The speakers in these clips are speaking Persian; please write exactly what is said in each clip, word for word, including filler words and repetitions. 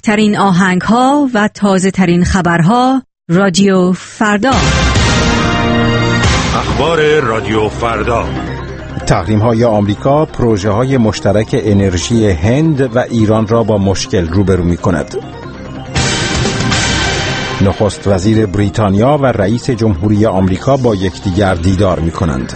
بهترین آهنگ‌ها و تازه‌ترین خبرها رادیو فردا. اخبار رادیو فردا. تحریم‌های آمریکا پروژه‌های مشترک انرژی هند و ایران را با مشکل روبرو می‌کند. نخست وزیر بریتانیا و رئیس جمهوری آمریکا با یکدیگر دیدار می‌کنند.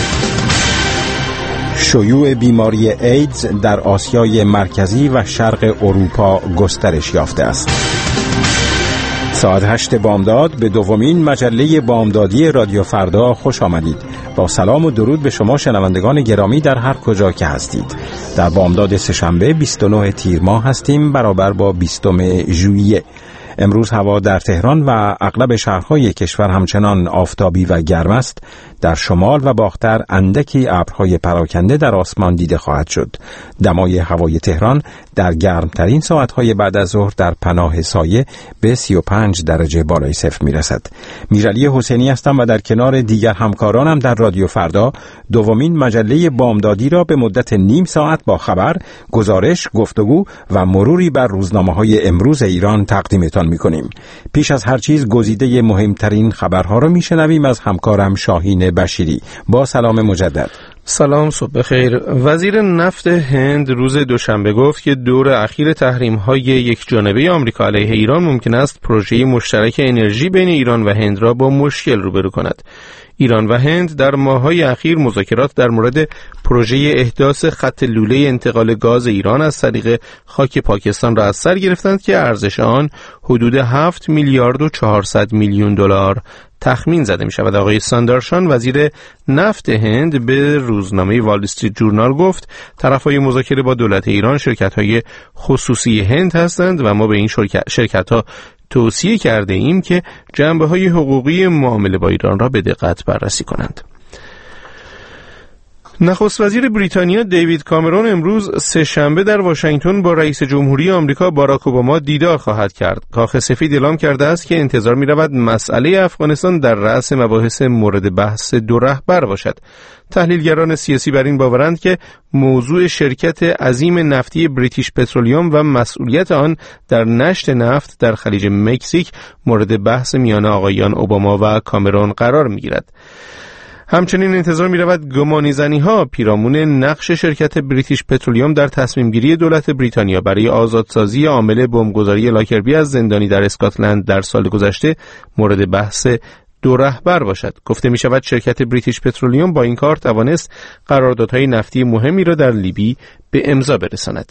شیوع بیماری ایدز در آسیای مرکزی و شرق اروپا گسترش یافته است. ساعت هشت بامداد به دومین مجله بامدادی رادیو فردا خوش آمدید. با سلام و درود به شما شنوندگان گرامی در هر کجا که هستید. در بامداد سه‌شنبه بیست و نه تیر ماه هستیم، برابر با بیستم ژوئیه. امروز هوا در تهران و اغلب شهرهای کشور همچنان آفتابی و گرم است. در شمال و باختر اندکی ابرهای پراکنده در آسمان دیده خواهد شد. دمای هوای تهران در گرمترین ساعتهای بعد از ظهر در پناه سایه به سی و پنج درجه بالای صفر میرسد. میرعلی حسینی هستم و در کنار دیگر همکارانم در رادیو فردا دومین مجله بامدادی را به مدت نیم ساعت با خبر، گزارش، گفتگو و مروری بر روزنامه‌های امروز ایران تقدیمتان می‌کنیم. پیش از هر چیز گزیده مهمترین خبرها را میشنویم از همکارم شاهین بشیری. با سلام مجدد. سلام، صبح بخیر. وزیر نفت هند روز دوشنبه گفت که دور اخیر تحریم‌های یک جانبه آمریکا علیه ایران ممکن است پروژه مشترک انرژی بین ایران و هند را با مشکل روبرو کند. ایران و هند در ماه‌های اخیر مذاکرات در مورد پروژه احداث خط لوله انتقال گاز ایران از طریق خاک پاکستان را از سر گرفتند که ارزش آن حدود هفت میلیارد و چهارصد میلیون دلار تخمین زده می شود. آقای ساندرشان وزیر نفت هند به روزنامه وال استریت جورنال گفت طرفهای مذاکره با دولت ایران شرکت‌های خصوصی هند هستند و ما به این شرکت‌ها توصیه کرده ایم که جنبه‌های حقوقی معامله با ایران را به دقت بررسی کنند. نخست وزیر بریتانیا دیوید کامرون امروز سه‌شنبه در واشنگتن با رئیس جمهوری آمریکا باراک اوباما دیدار خواهد کرد. کاخ سفید اعلام کرده است که انتظار می‌رود مسئله افغانستان در رأس مباحث مورد بحث دو رهبر باشد. تحلیلگران سیاسی بر این باورند که موضوع شرکت عظیم نفتی بریتیش پترولیوم و مسئولیت آن در نشت نفت در خلیج مکزیک مورد بحث میان آقایان اوباما و کامرون قرار می‌گیرد. همچنین انتظار می رود گمانی زنی ها پیرامون نقش شرکت بریتیش پترولیوم در تصمیم گیری دولت بریتانیا برای آزادسازی عامل بمبگذاری لاکربی از زندانی در اسکاتلند در سال گذشته مورد بحث دو رهبر باشد. گفته می شود شرکت بریتیش پترولیوم با این کار توانست قراردادهای نفتی مهمی را در لیبی به امضا برساند.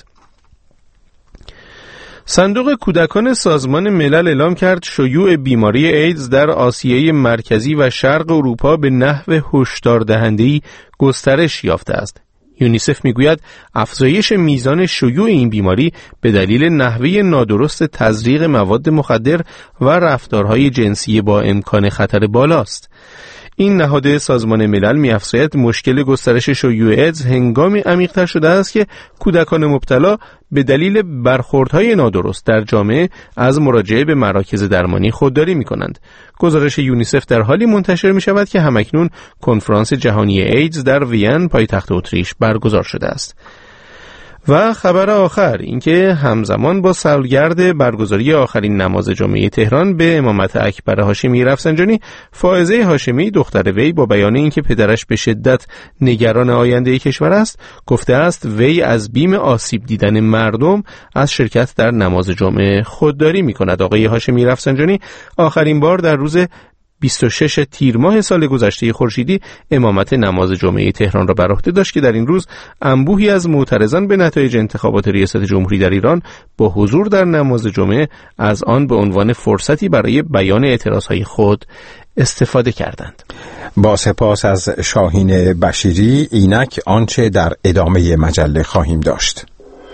صندوق کودکان سازمان ملل اعلام کرد شیوع بیماری ایدز در آسیای مرکزی و شرق اروپا به نحو هشدار دهنده‌ای گسترش یافته است. یونیسف میگوید افزایش میزان شیوع این بیماری به دلیل نحوه نادرست تزریق مواد مخدر و رفتارهای جنسی با امکان خطر بالاست. این نهاد سازمان ملل می‌افزاید مشکل گسترش شیوع ایدز هنگامی عمیق‌تر شده است که کودکان مبتلا به دلیل برخوردهای نادرست در جامعه از مراجعه به مراکز درمانی خودداری می‌کنند. گزارش یونیسف در حالی منتشر می‌شود که همکنون کنفرانس جهانی ایدز در وین پایتخت اتریش برگزار شده است. و خبر آخر اینکه همزمان با سالگرد برگزاری آخرین نماز جمعه تهران به امامت اکبر هاشمی رفسنجانی، فائزه هاشمی دختر وی با بیان اینکه پدرش به شدت نگران آینده کشور است، گفته است وی از بیم آسیب دیدن مردم از شرکت در نماز جمعه خودداری می‌کند. آقای هاشمی رفسنجانی آخرین بار در روز بیست و شش تیر ماه سال گذشته خورشیدی امامت نماز جمعه تهران را بر عهده داشت که در این روز انبوهی از معترضان به نتایج انتخابات ریاست جمهوری در ایران با حضور در نماز جمعه از آن به عنوان فرصتی برای بیان اعتراضهای خود استفاده کردند. با سپاس از شاهین بشیری. اینک آنچه در ادامه مجله خواهیم داشت.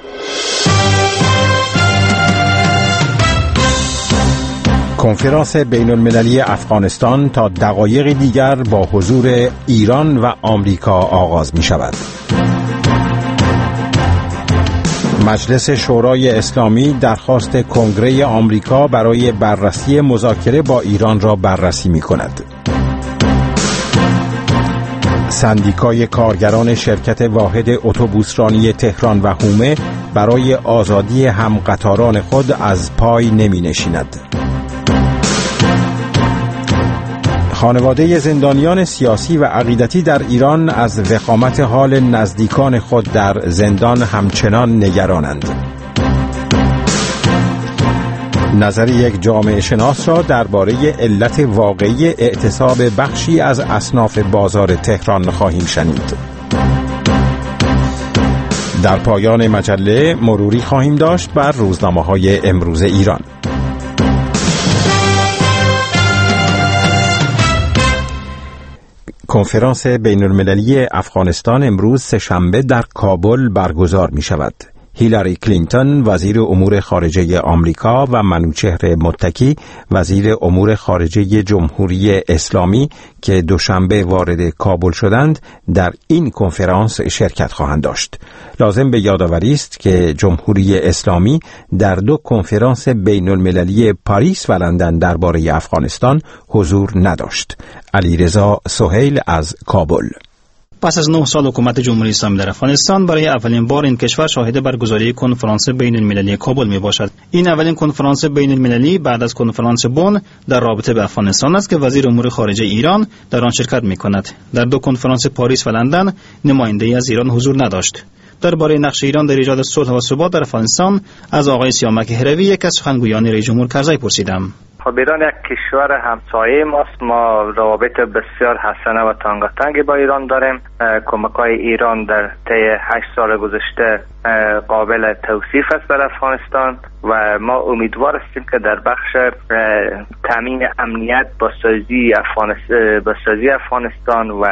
کنفرانس بین المللی افغانستان تا دقایق دیگر با حضور ایران و آمریکا آغاز می شود. مجلس شورای اسلامی درخواست کنگره آمریکا برای بررسی مذاکره با ایران را بررسی می کند. سندیکای کارگران شرکت واحد اتوبوسرانی تهران و هومه برای آزادی همقطاران خود از پای نمی نشیند. خانواده زندانیان سیاسی و عقیدتی در ایران از وخامت حال نزدیکان خود در زندان همچنان نگرانند. نظر یک جامعه شناس را درباره علت واقعی اعتصاب بخشی از اصناف بازار تهران خواهیم شنید. در پایان مجله مروری خواهیم داشت بر روزنامه‌های امروز ایران. کنفرانس بین المللی افغانستان امروز سه‌شنبه در کابل برگزار می شود. هیلاری کلینتون وزیر امور خارجه آمریکا و منوچهر متکی وزیر امور خارجه جمهوری اسلامی که دوشنبه وارد کابل شدند در این کنفرانس شرکت خواهند داشت. لازم به یادآوری است که جمهوری اسلامی در دو کنفرانس بین المللی پاریس و لندن درباره افغانستان حضور نداشت. علیرضا سهیل از کابل. پس از نه سال حکومت جمهوری اسلامی در افغانستان برای اولین بار این کشور شاهد برگزاری کنفرانس بین المللی کابل می باشد. این اولین کنفرانس بین المللی بعد از کنفرانس بن در رابطه به افغانستان است که وزیر امور خارجه ایران در آن شرکت می کند. در دو کنفرانس پاریس و لندن نماینده‌ای از ایران حضور نداشت. درباره نقش ایران در ایجاد صلح و ثبات در افغانستان از آقای سیامک هروی یک از سخنگویان رئیس جمهور کرزی پرسیدم. خب ایران یک کشور همسایه ماست. ما روابط بسیار حسنه و تنگاتنگی با ایران داریم. کمک‌های ایران در طی هشت سال گذشته قابل توصیف است در افغانستان و ما امیدوار هستیم که در بخش تامین امنیت با سازی افغانستان با سازی افغانستان و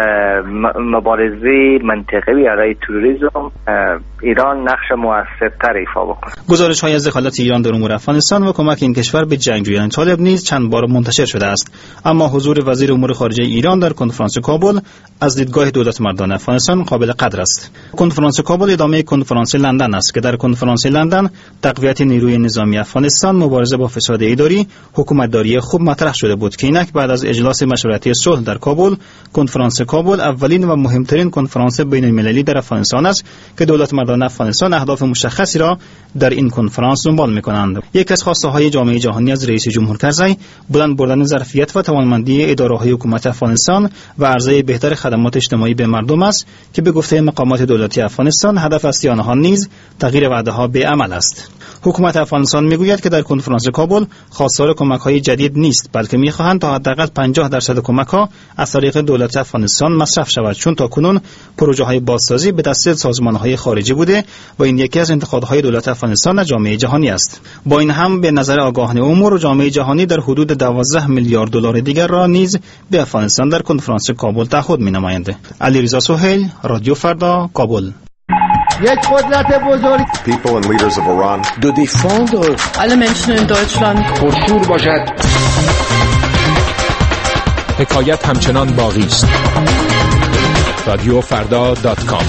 مبارزه منطقه‌ای علیه تروریسم ایران نقش موثرتری ایفا بکنه. گزارش‌های از دخالت ایران در امور افغانستان و کمک این کشور به جنگجویان طالب نیز چند بار منتشر شده است، اما حضور وزیر امور خارجه ایران در کنفرانس کابل از دیدگاه دولت مردان افغانستان قابل قدر است. کنفرانس کابل ادامه کنفرانس لندن است که در کنفرانس لندن تقویت نیروی نظامی افغانستان، مبارزه با فساد اداری، حکومتداری خوب مطرح شده بود که اینک بعد از اجلاس مشورتی صلح در کابل، کنفرانس کابل اولین و مهمترین کنفرانس بین المللی در افغانستان است که دولت مردان افغانستان اهداف مشخصی را در این کنفرانس دنبال می‌کنند. یک از خواسته‌های جامعه جهانی از رئیس جمهور کرزی بلند بردن ظرفیت و توانمندی اداره‌های حکومت افغانستان و عرضه بهتر خدمات اجتماعی به مردم است که به گفته مقامات دولتی افغانستان هدف اصلی آنها نیز تغییر وعده‌ها به عمل است. حکومت افغانستان میگوید که در کنفرانس کابل خواستار کمک‌های جدید نیست، بلکه می‌خواهند تا حداقل پنجاه درصد کمک‌ها از طریق دولت افغانستان مصرف شود، چون تاکنون پروژه‌های بازسازی به دست سازمان‌های خارجی بوده و این یکی از انتقادهای دولت افغانستان از جامعه جهانی است. با این هم به نظر آگاهان امور جامعه جهانی در حدود دوازده میلیارد دلار دیگر را نیز به افغانستان در کنفرانس کابل تعهد می‌نمایند. علیرضا سهیل، رادیو فردا، کابل. یک قدرت بزرگ. People and leaders of Iran. Do they follow alle Menschen in Deutschland پرشور باشد. حکایت همچنان باقی است. رادیو فردا دات کام.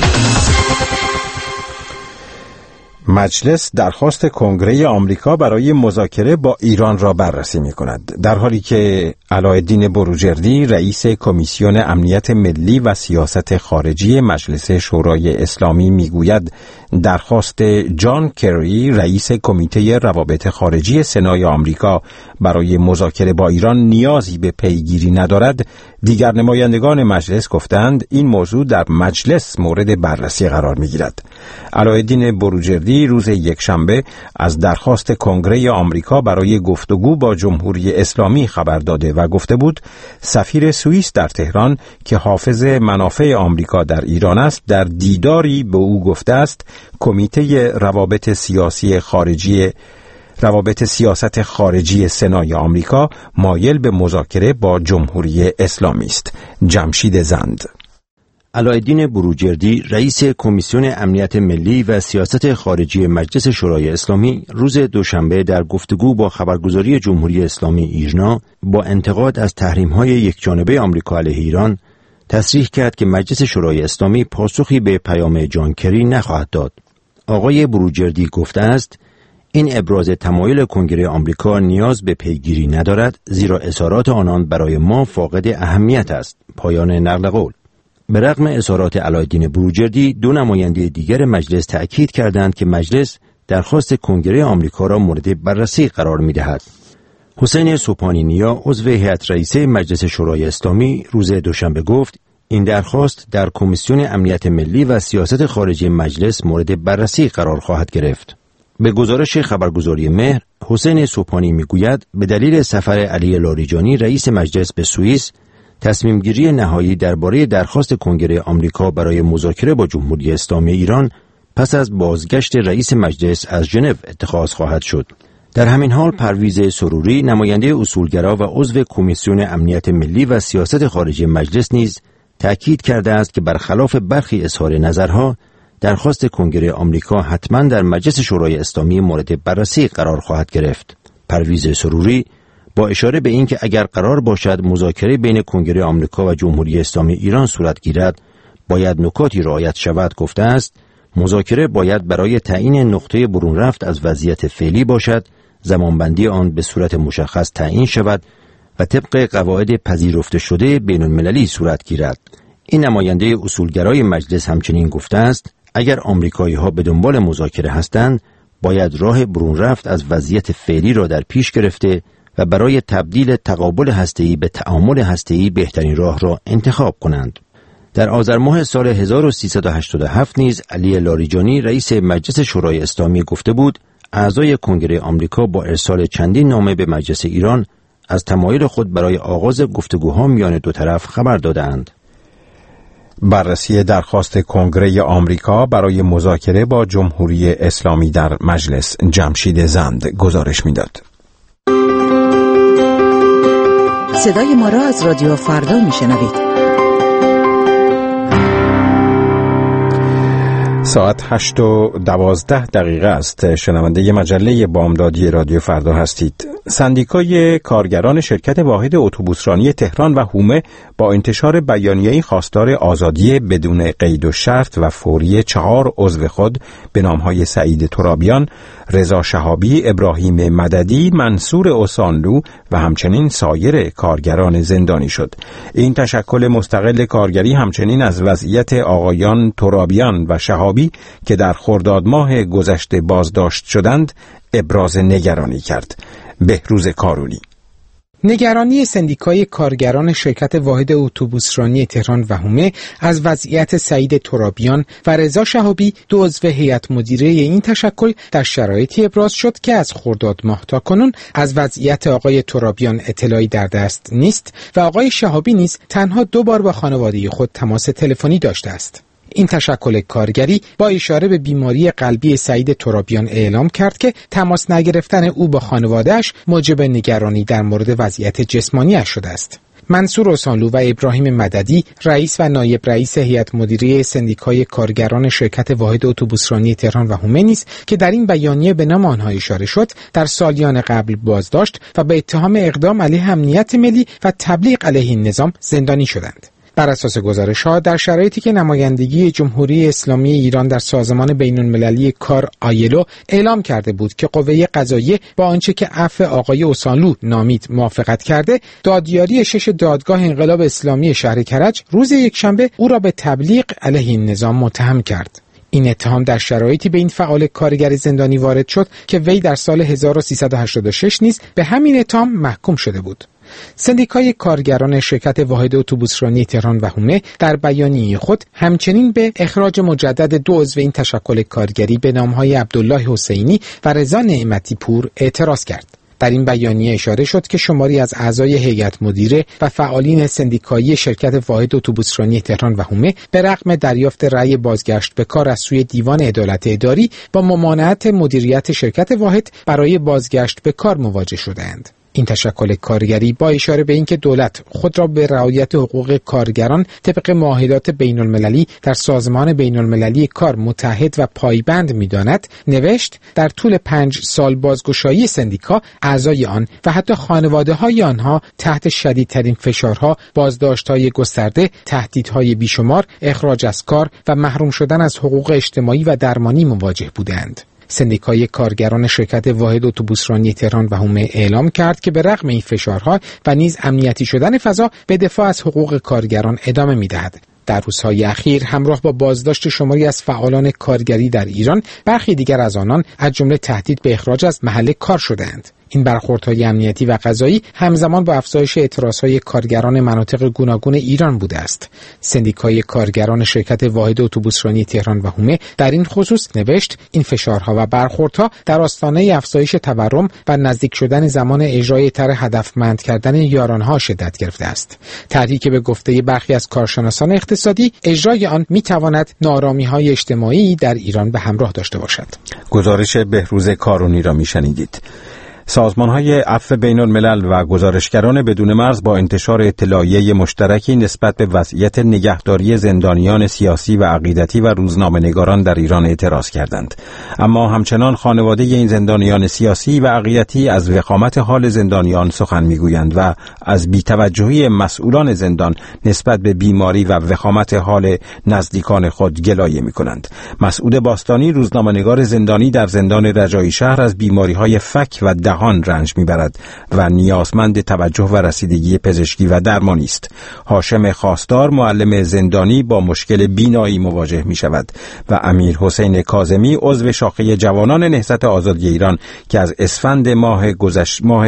مجلس درخواست کنگره آمریکا برای مذاکره با ایران را بررسی می کند، در حالی که علایالدین بروجردی رئیس کمیسیون امنیت ملی و سیاست خارجی مجلس شورای اسلامی می گوید درخواست جان کری رئیس کمیته روابط خارجی سنای آمریکا برای مذاکره با ایران نیازی به پیگیری ندارد. دیگر نمایندگان مجلس گفتند این موضوع در مجلس مورد بررسی قرار می گیرد. علایالدین بروجردی روز یکشنبه از درخواست کنگره آمریکا برای گفتگو با جمهوری اسلامی خبر داده و گفته بود سفیر سوئیس در تهران که حافظ منافع آمریکا در ایران است در دیداری به او گفته است کمیته روابط سیاسی خارجی روابط سیاست خارجی سنای آمریکا مایل به مذاکره با جمهوری اسلامی است. جمشید زند. علایالدین بروجردی رئیس کمیسیون امنیت ملی و سیاست خارجی مجلس شورای اسلامی روز دوشنبه در گفتگو با خبرگزاری جمهوری اسلامی ایرنا با انتقاد از تحریم‌های یکجانبه آمریکا علیه ایران تصریح کرد که مجلس شورای اسلامی پاسخی به پیام جان کری نخواهد داد. آقای بروجردی گفته است این ابراز تمایل کنگره آمریکا نیاز به پیگیری ندارد، زیرا اظهارات آنان برای ما فاقد اهمیت است. پایان نقل قول. به رغم اظهارات علایالدین بروجردی، دو نماینده دیگر مجلس تأکید کردند که مجلس درخواست کنگره آمریکا را مورد بررسی قرار می‌دهد. حسین سوپانی نیا، عضو هیئت رئیسه مجلس شورای اسلامی، روز دوشنبه گفت این درخواست در کمیسیون امنیت ملی و سیاست خارجی مجلس مورد بررسی قرار خواهد گرفت. به گزارش خبرگزاری مهر، حسین سوپانی میگوید به دلیل سفر علی لاریجانی رئیس مجلس به سوئیس، تصمیم گیری نهایی درباره درخواست کنگره آمریکا برای مذاکره با جمهوری اسلامی ایران پس از بازگشت رئیس مجلس از ژنو اتخاذ خواهد شد. در همین حال پرویز سروری، نماینده اصولگرا و عضو کمیسیون امنیت ملی و سیاست خارجی مجلس نیز تأکید کرده است که برخلاف برخی اظهار نظرها، درخواست کنگره آمریکا حتما در مجلس شورای اسلامی مورد بررسی قرار خواهد گرفت. پرویز سروری با اشاره به اینکه اگر قرار باشد مذاکره بین کنگره آمریکا و جمهوری اسلامی ایران صورت گیرد، باید نکاتی رعایت شود گفته است. مذاکره باید برای تعیین نقطه برون رفت از وضعیت فعلی باشد، زمانبندی آن به صورت مشخص تعیین شود و طبق قواعد پذیرفته شده بین المللی صورت گیرد. این نماینده اصولگرای مجلس همچنین گفته است اگر آمریکایی ها به دنبال مذاکره هستند، باید راه برون رفت از وضعیت فعلی را در پیش گرفته و برای تبدیل تقابل هسته‌ای به تعامل هسته‌ای بهترین راه را انتخاب کنند. در آذر ماه سال هزار و سیصد و هشتاد و هفت نیز علی لاریجانی رئیس مجلس شورای اسلامی گفته بود اعضای کنگره آمریکا با ارسال چندین نامه به مجلس ایران از تمایل خود برای آغاز گفتگوها میان دو طرف خبر دادند. بررسی درخواست کنگره آمریکا برای مذاکره با جمهوری اسلامی در مجلس. جمشید زند گزارش میداد. صدای ما را از رادیو فردا میشنوید. ساعت هشت و دوازده دقیقه است. شنونده مجله بامدادی رادیو فردا هستید. سندیکای کارگران شرکت واحد اتوبوسرانی تهران و هومه با انتشار بیانیه‌ای خواستار آزادی بدون قید و شرط و فوری چهار عضو خود به نام‌های سعید ترابیان، رضا شهابی، ابراهیم مددی، منصور اوسانلو و همچنین سایر کارگران زندانی شد. این تشکل مستقل کارگری همچنین از وضعیت آقایان ترابیان و شهابی که در خرداد ماه گذشته بازداشت شدند ابراز نگرانی کرد. بهروز کارونی. نگرانی سندیکای کارگران شرکت واحد اتوبوسرانی تهران و هومه از وضعیت سعید ترابیان و رضا شهابی، دو عضو هیئت مدیره این تشکل، در شرایطی ابراز شد که از خرداد ماه تا کنون از وضعیت آقای ترابیان اطلاعی در دست نیست و آقای شهابی نیز تنها دو بار با خانواده خود تماس تلفنی داشته است. این تشکل کارگری با اشاره به بیماری قلبی سعید ترابیان اعلام کرد که تماس نگرفتن او با خانواده‌اش موجب نگرانی در مورد وضعیت جسمانی‌اش شده است. منصور اوسانلو و ابراهیم مددی، رئیس و نایب رئیس هیئت مدیره سندیکای کارگران شرکت واحد اتوبوسرانی تهران و هومه نیز که در این بیانیه به نام آنها اشاره شد، در سالیان قبل بازداشت و به اتهام اقدام علیه امنیت ملی و تبلیغ علیه این نظام زندانی شدند. بر اساس گزارش‌ها، در شرایطی که نمایندگی جمهوری اسلامی ایران در سازمان بین‌المللی کار آیلو اعلام کرده بود که قوه قضاییه با آنچه که عفو آقای اوسانلو نامید موافقت کرده، دادیاری شش دادگاه انقلاب اسلامی شهر کرج روز یکشنبه او را به تبلیغ علیه این نظام متهم کرد. این اتهام در شرایطی به این فعال کارگر زندانی وارد شد که وی در سال هزار و سیصد و هشتاد و شش نیز به همین اتهام محکوم شده بود. سندیکای کارگران شرکت واحد اتوبوسرانی تهران و هومه در بیانیه خود همچنین به اخراج مجدد دو عضو این تشکل کارگری به نام‌های عبدالله حسینی و رضا نعمتی پور اعتراض کرد. در این بیانیه اشاره شد که شماری از اعضای هیئت مدیره و فعالین سندیکایی شرکت واحد اتوبوسرانی تهران و هومه به رغم دریافت رأی بازگشت به کار از سوی دیوان عدالت اداری با ممانعت مدیریت شرکت واحد برای بازگشت به کار مواجه شدند. این تشکل کارگری با اشاره به اینکه دولت خود را به رعایت حقوق کارگران طبق معاهدات بین‌المللی در سازمان بین‌المللی کار متحد و پایبند می‌داند، نوشت در طول پنج سال بازگشایی سندیکا، اعضای آن و حتی خانواده‌های آنها تحت شدیدترین فشارها، بازداشت‌های گسترده، تهدیدهای بیشمار، اخراج از کار و محروم شدن از حقوق اجتماعی و درمانی مواجه بودند. سندیکای کارگران شرکت واحد اتوبوسرانی تهران و هومه اعلام کرد که به رغم این فشارها و نیز امنیتی شدن فضا به دفاع از حقوق کارگران ادامه می‌دهد. در روزهای اخیر همراه با بازداشت شماری از فعالان کارگری در ایران، برخی دیگر از آنان از جمله تهدید به اخراج از محل کار شده‌اند. این برخوردهای امنیتی و قضایی همزمان با افزایش اعتراضهای کارگران مناطق گوناگون ایران بوده است. سندیکای کارگران شرکت واحد اتوبوسرانی تهران و هومه در این خصوص نوشت این فشارها و برخوردها در آستانه افزایش تورم و نزدیک شدن زمان اجرای طرح هدفمند کردن یارانها شدت گرفته است. طرحی که به گفته برخی از کارشناسان اقتصادی اجرای آن میتواند ناآرامی‌های اجتماعی در ایران به همراه داشته باشد. گزارش بهروز کارونی را میشنیدید. سازمان‌های عفو بین‌الملل و گزارشگران بدون مرز با انتشار اطلاعیه مشترکی نسبت به وضعیت نگهداری زندانیان سیاسی و عقیدتی و روزنامه‌نگاران در ایران اعتراض کردند. اما همچنان خانواده این زندانیان سیاسی و عقیدتی از وخامت حال زندانیان سخن می‌گویند و از بی‌توجهی مسئولان زندان نسبت به بیماری و وخامت حال نزدیکان خود گلایه می‌کنند. مسعود باستانی، روزنامه‌نگار زندانی در زندان رجایی شهر، از بیماری‌های فک و دهان رنج میبرد و نیازمند توجه و رسیدگی پزشکی و درمانی است. هاشم خواستار، معلم زندانی، با مشکل بینایی مواجه می شود و امیر حسین کاظمی، عضو شاخه جوانان نهضت آزادی ایران که از اسفند ماه گذشت ماه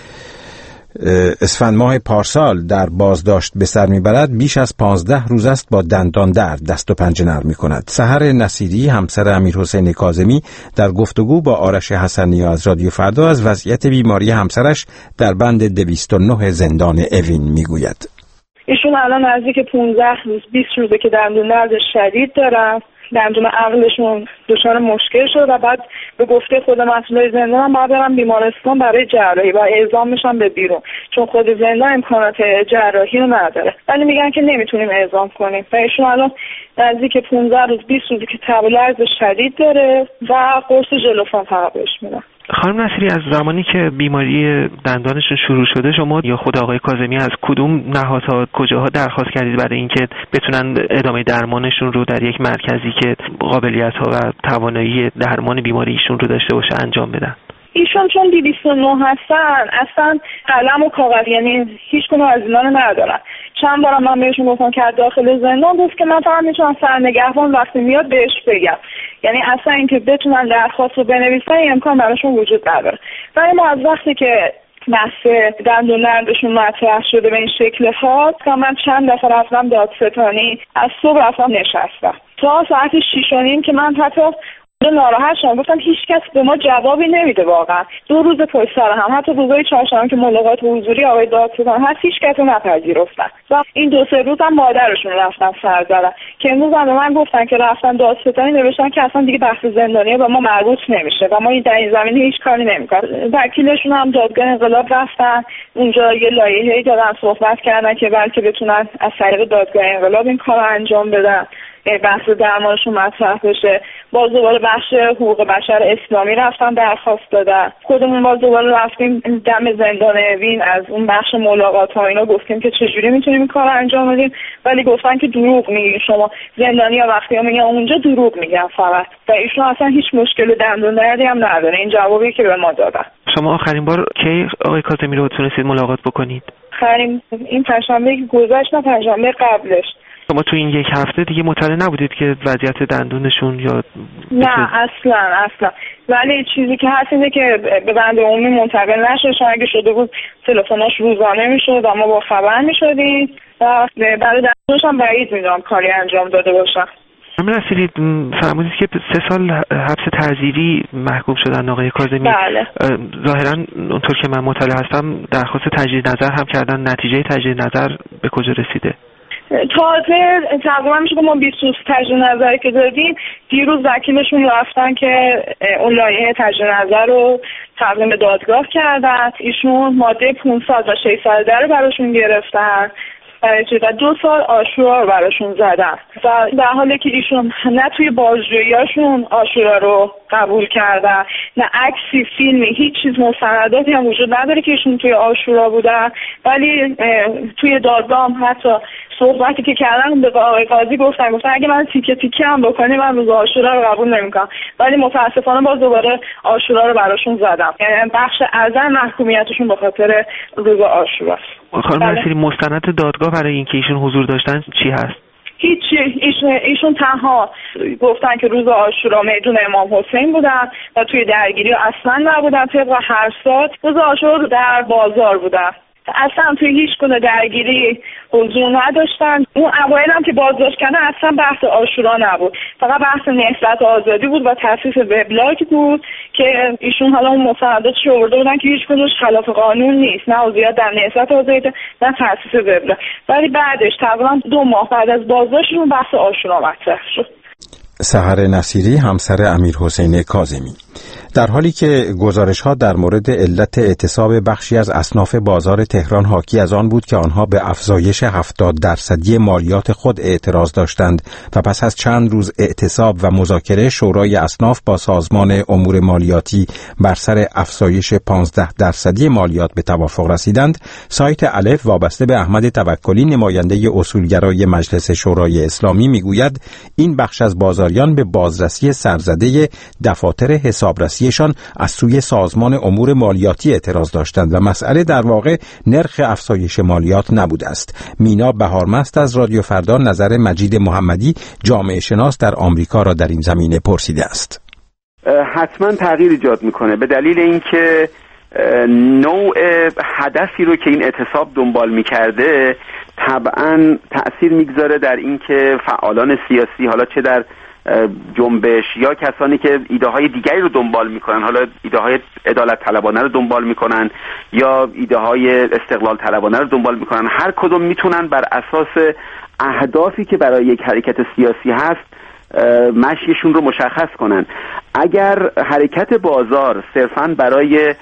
اسفند ماه پارسال در بازداشت به سر میبرد، بیش از پانزده روز است با دندان درد دست و پنجه نرم میکند. سحر نصیری، همسر امیر حسین کاظمی، در گفتگو با آرش حسنی از رادیو فردا از وضعیت بیماری همسرش در بند دویست و نه زندان اوین میگوید. ایشون الان نزدیک پانزده روز بیست روزه که دندون درد شدید دارن. دندون عقلشون دچار مشکل شد و بعد به گفته خود مسئولای زندان هم باید برن بیمارستان برای جراحی و اعزام میشن به بیرون، چون خود زندان امکانات جراحی رو نداره، ولی میگن که نمیتونیم اعزام کنیم و ایشون الان نزدیک پانزده روز بیست روزی که تب و لرز شدید داره و قرص ژلوفن فقط بهش میدن. خانم نصیری، از زمانی که بیماری دندانشون شروع شده شما یا خود آقای کاظمی از کدوم نهادها کجاها درخواست کردید برای اینکه بتونن ادامه درمانشون رو در یک مرکزی که قابلیت‌ها و توانایی درمان بیماریشون رو داشته باشه انجام بدن؟ ایشون چون دویست و نه هستن اصلا قلم و کاغذ، یعنی هیچ کنون از اینا رو ندارن. چند بارم من بهشون گفتم که داخل زندان گفت که من فقط میتونم سرنگهبان وقتی میاد بهش بگم، یعنی اصلا اینکه بتونن درخواست رو بنویسن این امکان براشون وجود نداره. ولی ما از وقتی که بحث دندون دردشون مطرح شده به این شکل ها، من چند دفعه رفتم دادستانی، از صبح رفتم نشستم تا ساعت شیش و نیم که من حتی ناراحت شدم، گفتم هیچ کس به ما جوابی نمیده. واقعا دو روز پشت سر هم، حتی روزهای چهارشنبه که ملاقات حضوری آقای دادستان هست، هیچ کس رو نپذیرفتن و این دو سه روز هم مادرشون رفتن سر زدن که امروز هم به من گفتن که رفتن دادستانی نوشتن که اصلا دیگه بحث زندانی با ما مربوط نمیشه و ما این در این زمینه هیچ کاری نمیکنیم. وکیلشون هم دادگاه انقلاب رفتن اونجا یه لایحه‌ای دادن، صحبت کردن که بلکه بتونن از طریق دادگاه انقلاب این کارو انجام بدن، بحث درمانشون مطرح بشه. باز دوباره بخش حقوق بشر اسلامی رفتن درخواست دادن. خودمون باز دوباره رفتیم دم زندان اوین، از اون بخش ملاقات ها اینا گفتیم که چجوری میتونیم این کار انجام بدیم، ولی گفتن که دروغ میگین شما، زندانیا وقتی میگن اونجا دروغ میگن فقط، و ایشون اصلا هیچ مشکل دندون دردی هم نداره. این جوابی که به ما دادن. شما آخرین بار کی آقای کاظمی رو تونستید ملاقات بکنید؟ آخرین این پنجشنبه که گذشت، نه پنجشنبه قبلش. شما تو این یک هفته دیگه مطلع نبودید که وضعیت دندونشون یا نه اصلا اصلا ولی چیزی که هست اینه که به بند عمومی منتقل نشه، چون اگه شده بود تلفناش روزانه میشد و ما با خبر میشدیم و برای دندونش هم بعید میدونم کاری انجام داده باشم. خانم نصیری، فرمودید که سه سال حبس تعزیری محکوم شدن آقای کاظمی. بله. ظاهرا اونطور که من مطلع هستم درخواست تجدید نظر هم کردن، نتیجه تجدید نظر به کجا رسیده؟ تازه تقریبا میشه که ما بیست روز تجدید نظری که دادیم، دیروز وکیلشون رفتن که اون لایحه تجدید نظر رو تقدیم دادگاه کردن. ایشون ماده پانصد و ششصد رو براشون گرفتن و دو سال آشورا رو براشون زدن و در حالی که ایشون نه توی بازجوییاشون آشورا رو قبول کردن، نه عکسی، فیلمی، هیچ چیز مستنداتی هم وجود نداره که ایشون توی آشورا بودن، ولی توی دادگاه هم حتی صحبتی که کردن به آقای قاضی گفتن گفتن اگه من تیکه تیکه هم بکنی من روز آشورا رو قبول نمیکنم، ولی متاسفانه باز دوباره آشورا رو براشون زدم. یعنی بخش اعظم محکومیتشون به خاطر روز آشورا. خانم نصیری، مستند دادگاه برای اینکه ایشون حضور داشتن چی هست؟ هیچی. ایشون, ایشون تنها گفتن که روز عاشورا میدون امام حسین بودن و توی درگیری اصلا نبودن. طبق هر سال روز عاشورا در بازار بودن، اصلا توی هیچ گونه درگیری حضور نداشتن. اون اوایل هم که بازداشت کردن اصلا بحث عاشورا نبود، فقط بحث نهضت آزادی بود و تاسیس وبلاگ بود که ایشون حالا اون مستنداتش آورده بودن که هیچ کدومش خلاف قانون نیست، نه عضویت در نهضت آزادی نه تاسیس وبلاگ. ولی بعدش تقریبا دو ماه بعد از بازداشتشون بحث عاشورا مطرح شد. سحر نصیری همسر امیر حسین کاظمی. در حالی که گزارش‌ها در مورد علت اعتصاب بخشی از اصناف بازار تهران حاکی از آن بود که آنها به افزایش هفتاد درصدی مالیات خود اعتراض داشتند و پس از چند روز اعتصاب و مذاکره شورای اصناف با سازمان امور مالیاتی بر سر افزایش پانزده درصدی مالیات به توافق رسیدند، سایت الف وابسته به احمد توکلی نماینده اصولگرای مجلس شورای اسلامی میگوید این بخش از بازاریان به بازرسی سرزده دفاتر حسابرسی شان از سوی سازمان امور مالیاتی اعتراض داشتند و مسئله در واقع نرخ افزایش مالیات نبوده است. مینا بهارمست از رادیو فردا نظر مجید محمدی جامعه شناس در آمریکا را در این زمینه پرسیده است. حتما تغییر ایجاد میکنه به دلیل اینکه نوع هدفی رو که این اعتصاب دنبال میکرده طبعا تأثیر میگذاره در اینکه فعالان سیاسی، حالا چه در جنبش یا کسانی که ایده های دیگری رو دنبال میکنن، حالا ایده های عدالت طلبانه رو دنبال میکنن یا ایده های استقلال طلبانه رو دنبال میکنن، هر کدوم میتونن بر اساس اهدافی که برای یک حرکت سیاسی هست مشیشون رو مشخص کنن. اگر حرکت بازار صرفاً برای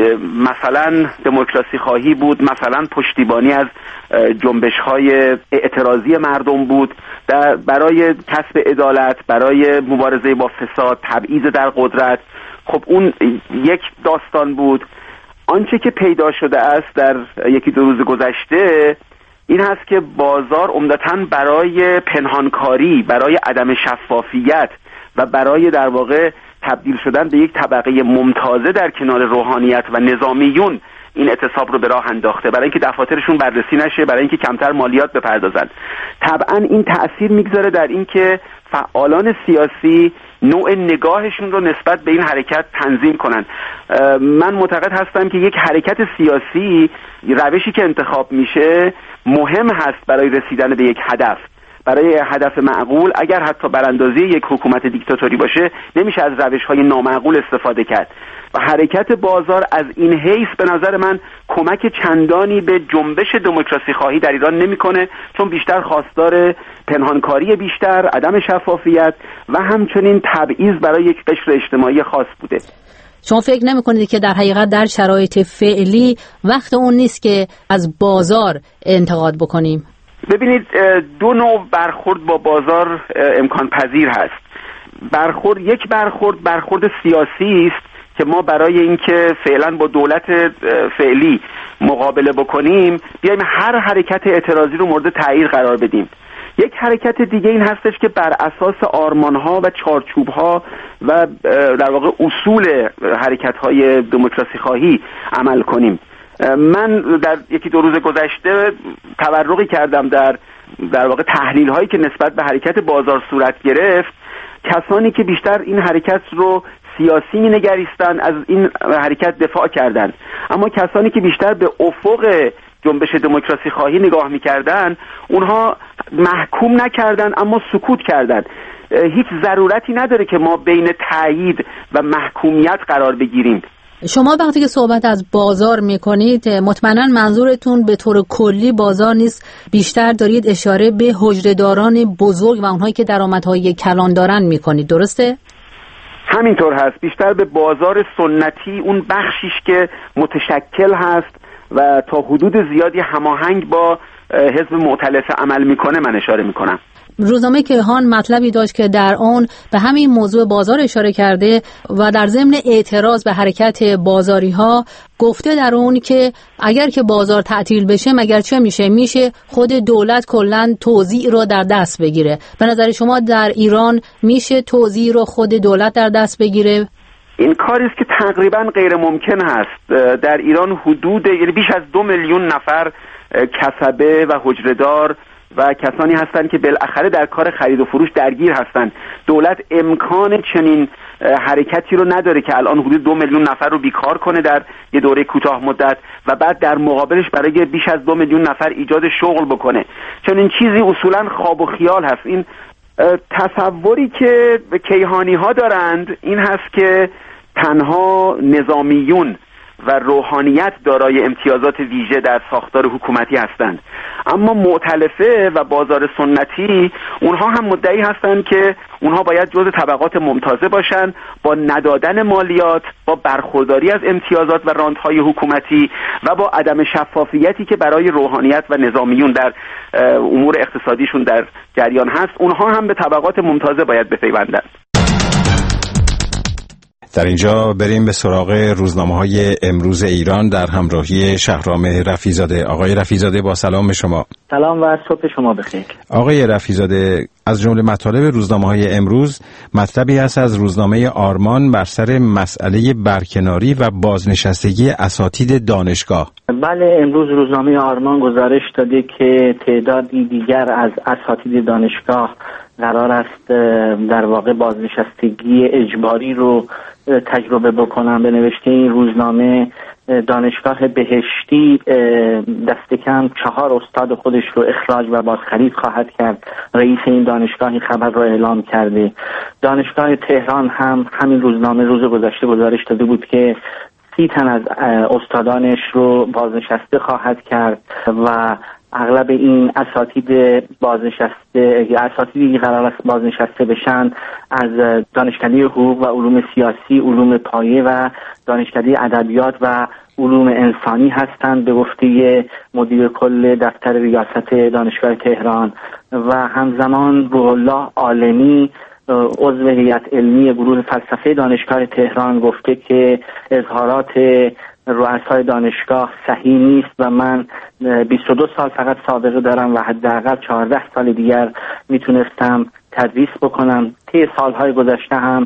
مثلا دموکراسی خواهی بود، مثلا پشتیبانی از جنبش های اعتراضی مردم بود، در برای کسب عدالت، برای مبارزه با فساد، تبعیض در قدرت، خب اون یک داستان بود. آنچه که پیدا شده است در یکی دو روز گذشته این هست که بازار عمدتاً برای پنهانکاری، برای عدم شفافیت و برای در واقع تبدیل شدن به یک طبقه ممتازه در کنار روحانیت و نظامیون این اعتصاب رو به راه انداخته، برای اینکه دفاترشون بررسی نشه، برای اینکه کمتر مالیات بپردازن. طبعا این تأثیر میگذاره در اینکه فعالان سیاسی نوع نگاهشون رو نسبت به این حرکت تنظیم کنن. من معتقد هستم که یک حرکت سیاسی روشی که انتخاب میشه مهم هست برای رسیدن به یک هدف، برای هدف معقول. اگر حتی براندازی یک حکومت دیکتاتوری باشه نمیشه از روش‌های نامعقول استفاده کرد و حرکت بازار از این حیث به نظر من کمک چندانی به جنبش دموکراسی خواهی در ایران نمیکنه، چون بیشتر خواستار پنهانکاری بیشتر، عدم شفافیت و همچنین تبعیض برای یک قشر اجتماعی خاص بوده. شما فکر نمی‌کنید که در حقیقت در شرایط فعلی وقت اون نیست که از بازار انتقاد بکنیم؟ ببینید، دو نوع برخورد با بازار امکان پذیر هست. برخورد یک برخورد برخورد سیاسی است که ما برای اینکه فعلا با دولت فعلی مقابله بکنیم بیایم هر حرکت اعتراضی رو مورد تغییر قرار بدیم. یک حرکت دیگه این هستش که بر اساس آرمان‌ها و چارچوب‌ها و در واقع اصول حرکت‌های دموکراسی خواهی عمل کنیم. من در یکی دو روز گذشته تورقی کردم در در واقع تحلیل‌هایی که نسبت به حرکت بازار صورت گرفت. کسانی که بیشتر این حرکت رو سیاسی می‌نگریستن از این حرکت دفاع کردند، اما کسانی که بیشتر به افق جنبش دموکراسی خواهی نگاه می‌کردن اونها محکوم نکردن اما سکوت کردند. هیچ ضرورتی نداره که ما بین تایید و محکومیت قرار بگیریم. شما وقتی که صحبت از بازار میکنید مطمئنا منظورتون به طور کلی بازار نیست، بیشتر دارید اشاره به حجره‌داران بزرگ و اونهایی که درآمدهای کلان دارن میکنید، درسته؟ همینطور هست. بیشتر به بازار سنتی، اون بخشیش که متشکل هست و تا حدود زیادی هماهنگ با حزب مؤتلف عمل میکنه من اشاره میکنم. روزنامه کیهان مطلبی داشت که در اون به همین موضوع بازار اشاره کرده و در ضمن اعتراض به حرکت بازاری ها گفته در اون که اگر که بازار تعطیل بشه مگر چه میشه؟ میشه خود دولت کلن توزیع رو در دست بگیره. به نظر شما در ایران میشه توزیع رو خود دولت در دست بگیره؟ این کاری است که تقریبا غیر ممکن هست. در ایران حدود یعنی بیش از دو میلیون نفر کسبه و حجره‌دار و کسانی هستند که بالاخره در کار خرید و فروش درگیر هستند. دولت امکان چنین حرکتی رو نداره که الان حدود دو میلیون نفر رو بیکار کنه در یه دوره کوتاه مدت و بعد در مقابلش برای بیش از دو میلیون نفر ایجاد شغل بکنه. چنین چیزی اصولا خواب و خیال هست. این تصوری که کیهانی ها دارند این هست که تنها نظامیون و روحانیت دارای امتیازات ویژه در ساختار حکومتی هستند، اما مؤتلفه و بازار سنتی اونها هم مدعی هستند که اونها باید جزء طبقات ممتازه باشند، با ندادن مالیات، با برخورداری از امتیازات و رانت‌های حکومتی و با عدم شفافیتی که برای روحانیت و نظامیون در امور اقتصادیشون در جریان هست، اونها هم به طبقات ممتازه باید بپیوندند. در اینجا بریم به سراغ روزنامه‌های امروز ایران در همراهی شهرام رفیع‌زاده. آقای رفیع‌زاده با سلام شما. سلام و صبح شما بخیر. آقای رفیع‌زاده، از جمله مطالب روزنامه‌های امروز مطلبی هست از روزنامه آرمان بر سر مسئله برکناری و بازنشستگی اساتید دانشگاه. بله، امروز روزنامه آرمان گزارش داده که تعدادی دیگر از اساتید دانشگاه قرار است در واقع بازنشستگی اجباری رو تجربه بکنن. به نوشته این روزنامه دانشگاه بهشتی دست کم چهار استاد خودش رو اخراج و بازخرید خواهد کرد. رئیس این دانشگاه این خبر رو اعلام کرده. دانشگاه تهران هم همین روزنامه روز گذشته گزارش داده بود که سی تن از استادانش رو بازنشسته خواهد کرد و اغلب این اساتید بازنشسته یا اساتیدی که قرار است بازنشسته بشن از دانشکده حقوق و علوم سیاسی، علوم پایه و دانشکده ادبیات و علوم انسانی هستند به گفته مدیر کل دفتر ریاست دانشگاه تهران. و همزمان روح الله عالمی عضو هیئت علمی گروه فلسفه دانشگاه تهران گفته که اظهارات رؤسای دانشگاه صحیح نیست و من بیست و دو سال فقط سابقه دارم و حداقل چهارده سال دیگر میتونستم تدریس بکنم. طی سالهای گذشته هم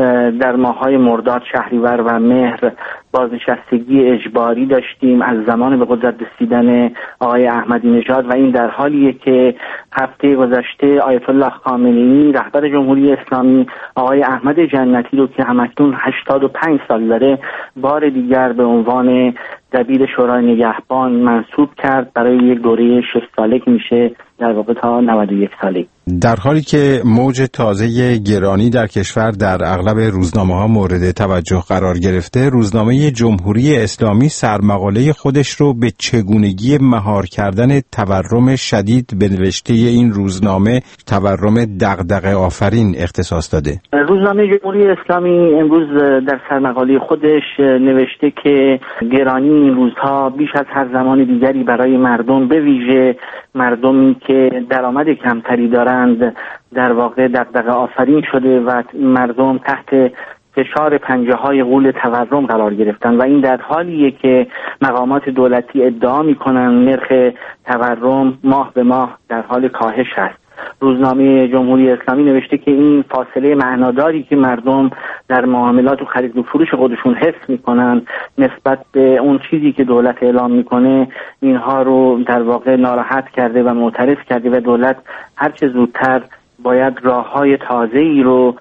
در ماههای مرداد، شهریور و مهر بازنشستگی اجباری داشتیم از زمان به قدرت رسیدن آقای احمدی نژاد و این در حالیه که هفته گذشته آیت الله خامنه‌ای رهبر جمهوری اسلامی آقای احمد جنتی رو که همکنون هشتاد و پنج سال داره بار دیگر به عنوان دبیر شورای نگهبان منصوب کرد برای یک دوره شش ساله که میشه در واقع تا نود و یک ساله. در حالی که موج تازه گرانی در کشور در اغلب روزنامه‌ها مورد توجه قرار گرفته، روزنامه جمهوری اسلامی سرمقاله خودش رو به چگونگی مهار کردن تورم شدید به نوشته این روزنامه تورم دغدغه آفرین اختصاص داده. روزنامه جمهوری اسلامی امروز در سرمقاله خودش نوشته که گرانی این روزها بیش از هر زمان دیگری برای مردم، به ویژه مردمی که درآمد کمتری دارند، در واقع دغدغه آفرین شده و مردم تحت فشار پنجه های غول تورم قرار گرفتن و این در حالیه که مقامات دولتی ادعا میکنن نرخ تورم ماه به ماه در حال کاهش است. روزنامه جمهوری اسلامی نوشته که این فاصله معناداری که مردم در معاملات و خرید و فروش خودشون حس میکنن نسبت به اون چیزی که دولت اعلام میکنه، اینها رو در واقع ناراحت کرده و معترض کرده و دولت هرچه زودتر باید راه‌های تازه‌ای رو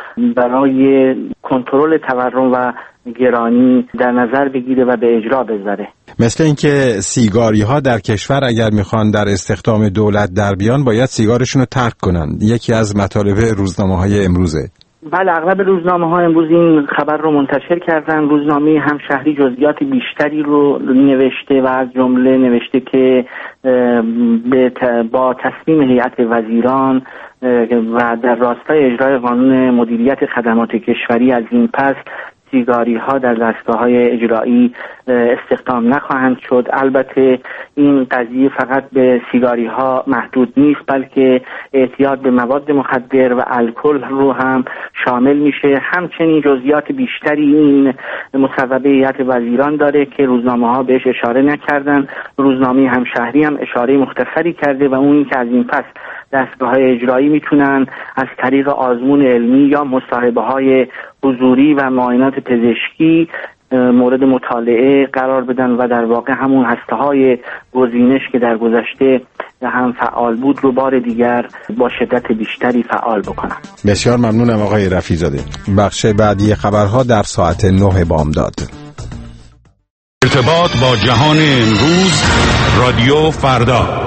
برای کنترل تورم و گرانی در نظر بگیره و به اجرا بذاره. مثل اینکه سیگاری ها در کشور اگر میخوان در استخدام دولت در بیان باید سیگارشون رو ترک کنن. یکی از مطالب روزنامه های امروزه. بله، اغلب روزنامه ها امروز این خبر رو منتشر کردن. روزنامه همشهری جزئیات بیشتری رو نوشته و از جمله نوشته که با تصمیم هیئت وزیران و در راستای اجرای قانون مدیریت خدمات کشوری از این پس سیگاری ها در دستگاه های اجرایی استخدام نخواهند شد. البته این قضیه فقط به سیگاری ها محدود نیست، بلکه اعتیاد به مواد مخدر و الکل رو هم شامل میشه. همچنین جزئیات بیشتری این مصوبه هیئت وزیران داره که روزنامه ها بهش اشاره نکردن. روزنامه همشهری هم اشاره مختصری کرده و اون این که از این پس دستگاه‌های اجرایی میتونن از طریق آزمون علمی یا مصاحبه های حضوری و معاینات پزشکی مورد مطالعه قرار بدن و در واقع همون هسته‌های گزینش که در گذشته هم فعال بود رو بار دیگر با شدت بیشتری فعال بکنم. بسیار ممنونم آقای رفیع‌زاده. بخش بعدی خبرها در ساعت نه بامداد. ارتباط با جهان امروز، رادیو فردا.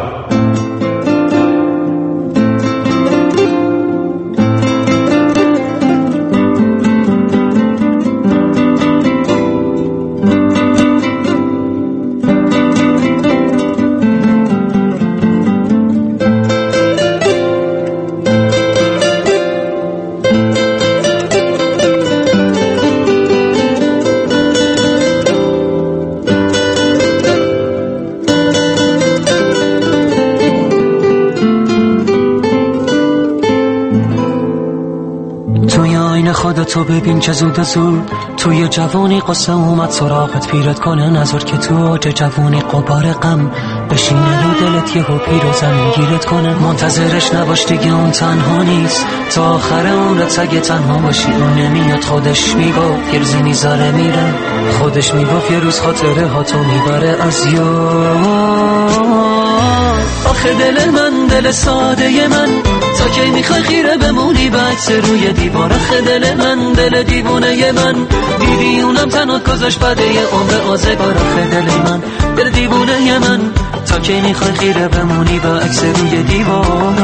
تو ببین که زود زود توی جوانی قصه اومد سراغت، پیرت کنه نظر که تو اوج جوانی قبار غم بشینه رو دلت یهو پیر و زمین گیرت کنه. منتظرش نباش دیگه اون تنها نیست، تا آخر عمرت اگه تنها باشی اون نمیاد. خودش میگفت یه روزی میذاره میره، خودش میگفت یه روز خاطره ها تو میبره از یاد. آخه دل من دل ساده من، تا کی میخوای خیره بمونی به عکس روی دیوار؟ آخه دل من دل دیوونه من، دیدی اونم تنات گذاشت بده یه عمر آزگار. آخه دل من دل دیوونه من، تا کی میخوای خیره بمونی به عکس روی دیوار؟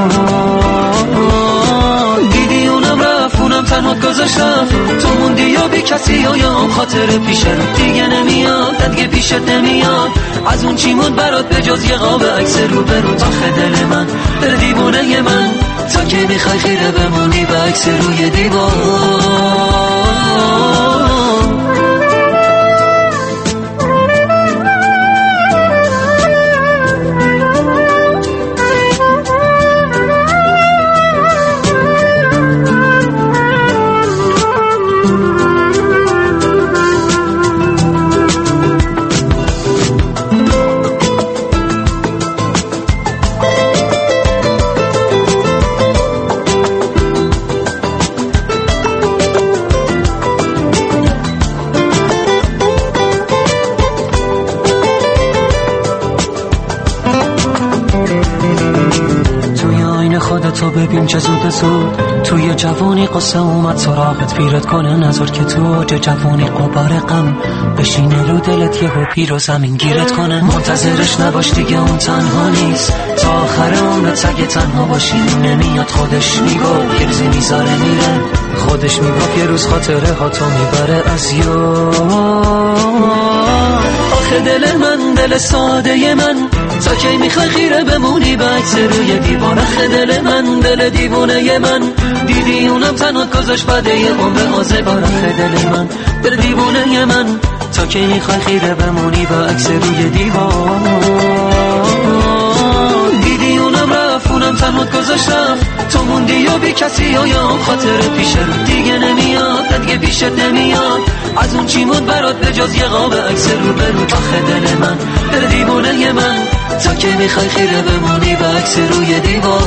دیدی اونم رفت اونم تنات گذاشت رفت، تو موندی یا بی کسی و یا هم خاطر پیش رو دیگه نمیاد، دیگه پیشت نمیاد. از اون چی موند برات به جز یه قاب عکس رو به رو؟ آخه دل من دل دیوونه من، تا که میخوای خیره بمونی به عکس روی دیوار؟ تو ببین چه زود زود توی جوانی قصه اومد سراغت، پیرت کنه نظر که تو اوج جوانی قبار غم بشینه رو دلت یهو پیر و زمین گیرت کنه. منتظرش نباش دیگه اون تنها نیست، تا آخر عمرت اگه تنها باشی نمیاد. خودش میگفت یه روزی میذاره میره، خودش میگفت یه روز خاطره ها تو میبره از یاد. آخه دل من دل ساده من، تا کی میخوای خیره بمونی به عکس روی دیوار؟ آخه دل من دل دیوونه من، دیدی اونم تنات گذاشت بده یه عمر آزگار. آخه دل من دل دیوونه من، تا کی میخوای خیره بمونی به عکس روی دیوار؟ دیدی اونم رفت اونم تنات گذاشت رفت، تو موندی یا بی کسی و یا هم خاطر پیش رو دیگه نمیاد، دیگه پیشت نمیاد. از اون چی موند برات به جز یه قاب عکس رو به رو؟ آخه دل من دل دیوونه من، تا که میخوای خیره بمونی به عکس روی دیوار؟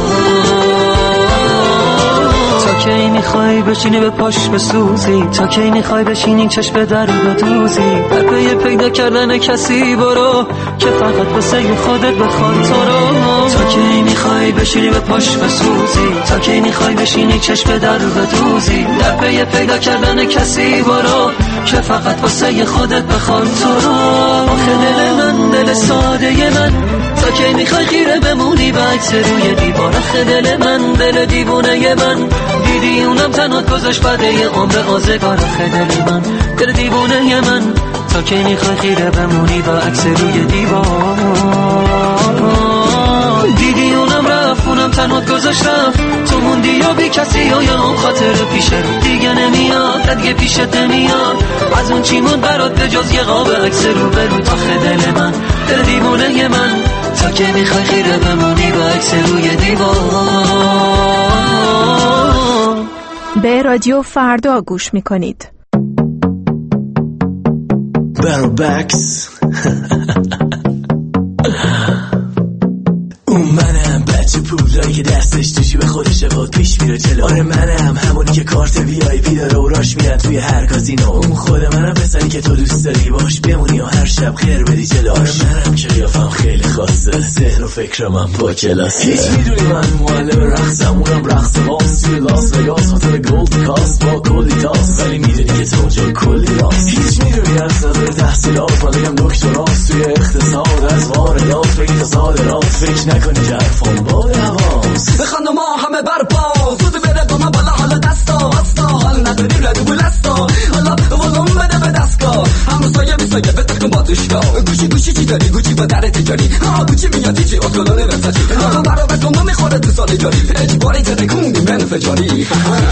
تا کی میخوای بشینی به پاش بسوزی؟ تا کی میخوای بشینی چشم در بدوزی؟ در پی پیدا کردن کسی برو که فقط واسه خودت بخواد تو رو. تا کی میخوای بشینی به پاش بسوزی؟ تا کی میخوای بشینی چشم در بدوزی؟ در پی پیدا کردن کسی برو که فقط واسه خودت بخواد تو رو. آخه دل من دل ساده من، تا کی میخوای خیره بمونی به عکس روی دیوار؟ آخه دل من دل دیوونه من، دیدی اونم تنات گذاشت بده یه عمر آزگار. آخه دل من دل دیوونه من، تا کی میخوای خیره بمونی به عکس روی دیوار؟ دیدی اونم رفت اونم تنات گذاشت رفت، تو موندی یا بی کسی و یا هم خاطر پیش رو دیگه نمیاد، دیگه پیشت نمیاد. از اون چی موند برات به جز یه قاب عکس رو به رو؟ آخه دل من دل دیوونه من، تا کی میخوای خیره بمونی به عکس روی دیوار؟ به رادیو فردا گوش میکنید. بکس اون منم بچه پولایی که دستش تو جیب خودشه باد پیش میره جلو. آره منم همونی که کارت وی آی پی داره و راش میاد توی هر کازینو. اون خود منم پسری که تو دوست داری باش بمونی و هر شب خیر بدی جلو. آره منم که قیافم خیلی خاصه، ذهن و فکرم هم با کلاسه. هیچ میدونی من معلم رقصم، اونم رقص باز توی لاس وگاس، هتل گولد کاست با کلی تاس. ولی میدونی که تو اونجا کلی راست. هیچ میدونی از نظر تحصیلات من بگم دکتراست توی اقتصاد، از واردات بگی تا صادرات. فکر نکنی که حرفم با دواست. بخوان ما همه برپا زود بره با من بالا، حالا دستا وستا حال نداریم ردو بلستا. حالا ولوم بده به دستگاه همه سایه بی سایه بتر کن باتشگاه. گوشی گوشی چی داری گوشی با در تجاری، ها گوشی میادی چی اکلانه وسطی. ها برا به تو میخوره تو سال جاری، اجباری ترکونی من فجاری.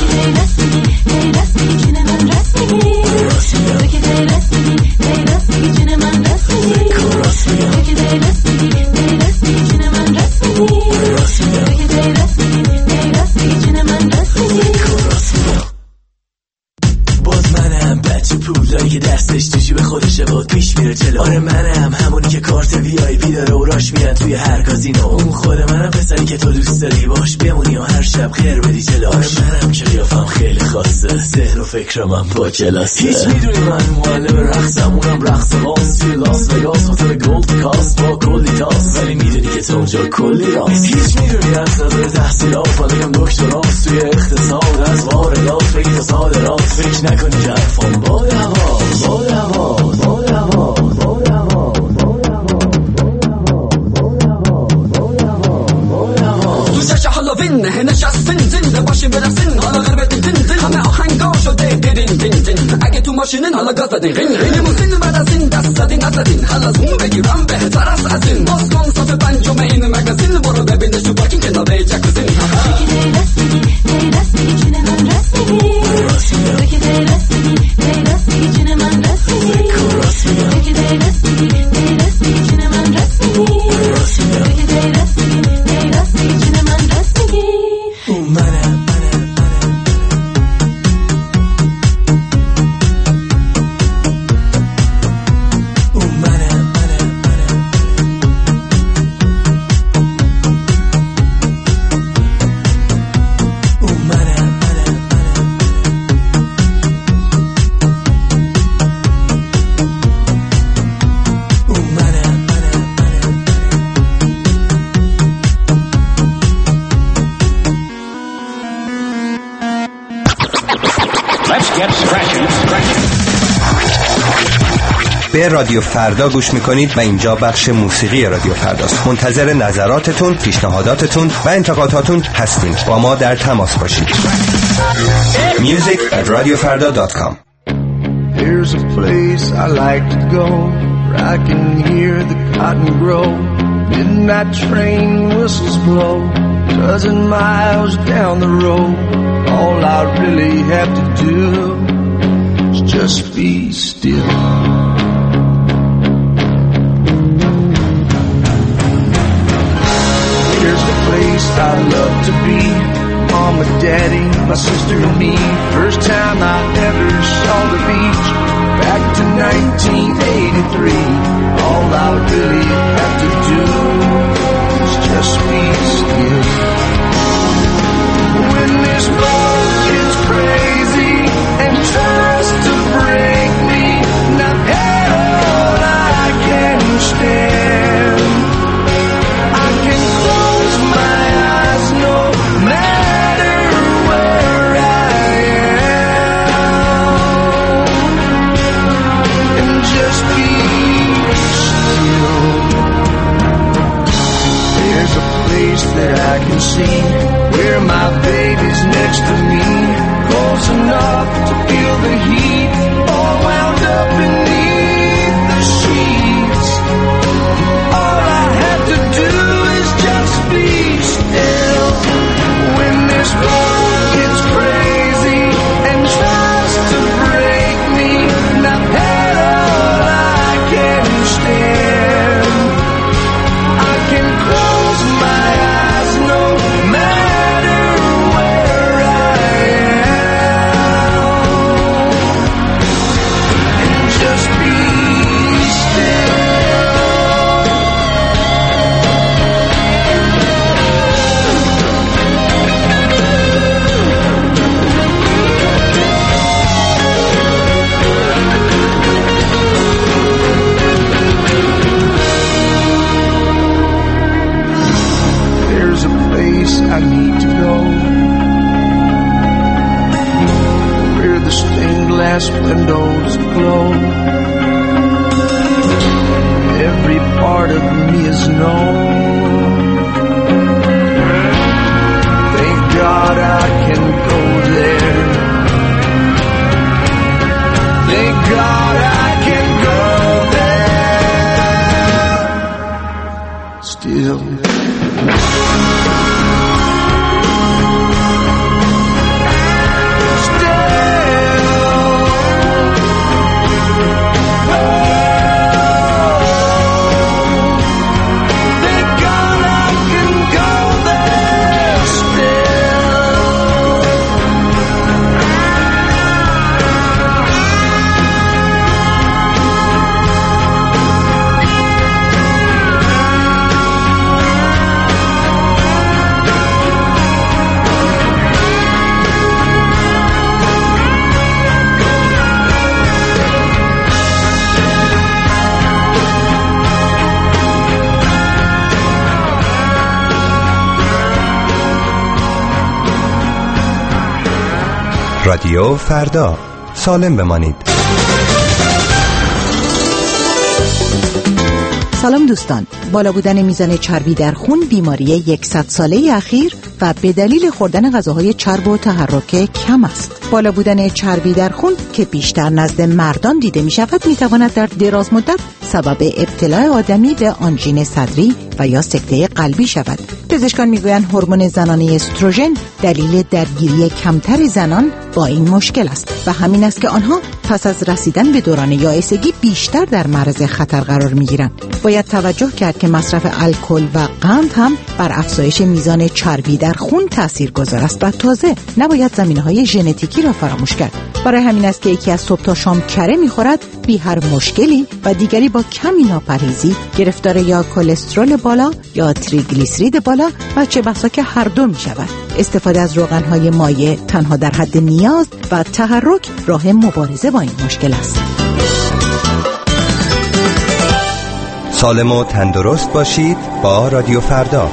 باز منم بچه پولایی که دستش تو جیب خودشه باد پیش میره جلو. آره منم همونی که کارت وی آی پی داره و راش میاد توی هر کازینو. اون خود منم پسری که تو دوست داری باش بمونی و هر شب خیر بدی جلو. آره منم که قیافم خیلی خاصه، ذهن و فکرم هم با کلاسه. هیچ میدونی من معلم رقصم، اونم رقص باز توی لاس وگاس، هتل گولد کاست با کلی تاس. ولی میدونی که تو اونجا کلی راست. هیچ میدونی از نظر تحصیلات من بگم دکتراست توی اقتصاد، از واردات بگی تا صادرات. فکر نکنی که حرفم با دواست، با دواست، با دواست، با تو جشن هالووین نشستین زنده باشین برسین، حالا غربت دین دین همه آهنگا شده دیدین دین دین. اگه تو ماشینین حالا گاز دادین غین لیموزین بعد از این دست دادین نزدین. حالا زوم بگیرم بهتر است از این. باز کن صف پنجم این مگزین، برو ببینش تو پارکینگ کنار جکوزین. به رادیو فردا گوش میکنید و اینجا بخش موسیقی رادیو فرداست. منتظر نظراتتون، پیشنهاداتتون و انتقاداتون هستیم. با ما در تماس باشید. music at radio farda dot com. There's a place I like to go where I can hear the cotton grow. Midnight train whistles blow, dozen miles down the road. All I really have to do is just be still. I love to be mama, daddy, my sister and me. First time I ever saw the beach, back to nineteen eighty-three. All I really have to do is just be still. When this boat gets crazy and tries to break me, and I've had all I can stand, I can close my eyes no matter where I am, and just be glass windows glow. Every part of me is known. Thank God I can go there. Thank God I can go there. Still. رادیو فردا، سالم بمانید. سلام دوستان، بالا بودن میزان چربی در خون بیماری صد ساله اخیر و به دلیل خوردن غذاهای چرب و تحرک کم است. بالا بودن چربی در خون که بیشتر نزد مردان دیده می شود می تواند در دراز مدت سبب ابتلاع آدمی به آنژین صدری و یا سکته قلبی شود. پزشکان میگویند هورمون زنانه استروژن دلیل درگیری کمتر زنان با این مشکل است و همین است که آنها پس از رسیدن به دوران یائسگی بیشتر در معرض خطر قرار میگیرند. باید توجه کرد که مصرف الکل و قند هم بر افزایش میزان چربی در خون تاثیرگذار است و تازه نباید زمینه‌های ژنتیکی را فراموش کرد. برای همین است که یکی از صبح تا شام کره میخورد بی هر مشکلی و دیگری با کمی ناپرهیزی گرفتار یا کلسترول بالا یا تریگلیسیرید بالا و چه بسا که هر دو می شود. استفاده از روغن‌های مایع تنها در حد نیاز و تحرک راه مبارزه با این مشکل است. سالم و تندرست باشید با رادیو فردا.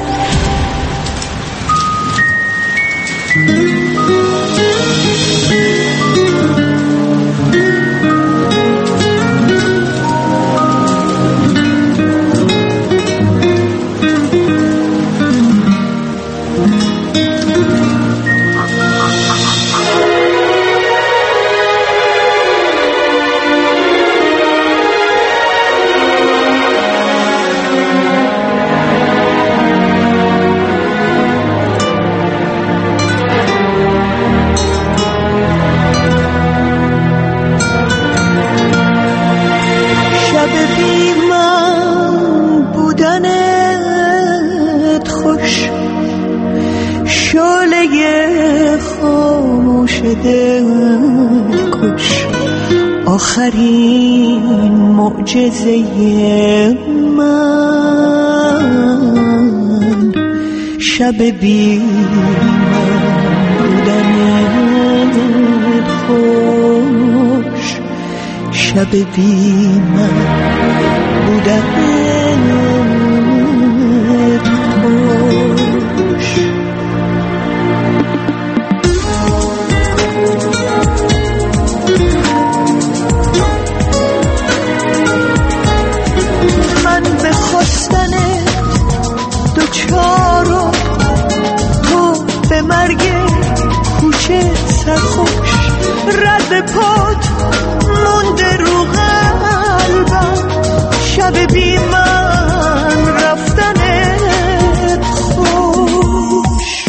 آخرین معجزه من شب بی من بودنت خوش، شب بی من بودنت خوش. من به خواستنت دوچارم، تو به مرگ کوچه سرخوش، رد پات مونده رو قلبم، شب بی من رفتنت خوش.